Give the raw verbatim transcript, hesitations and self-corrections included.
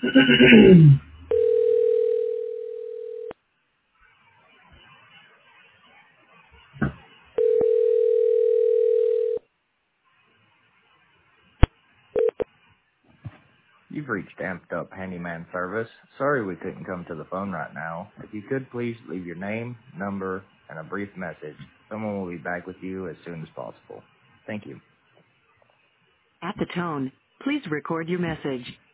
You've reached Amped Up Handyman Service. Sorry we couldn't come to the phone right now. If you could please leave your name, number, and a brief message. Someone will be back with you as soon as possible. Thank you. At the tone, please record your message.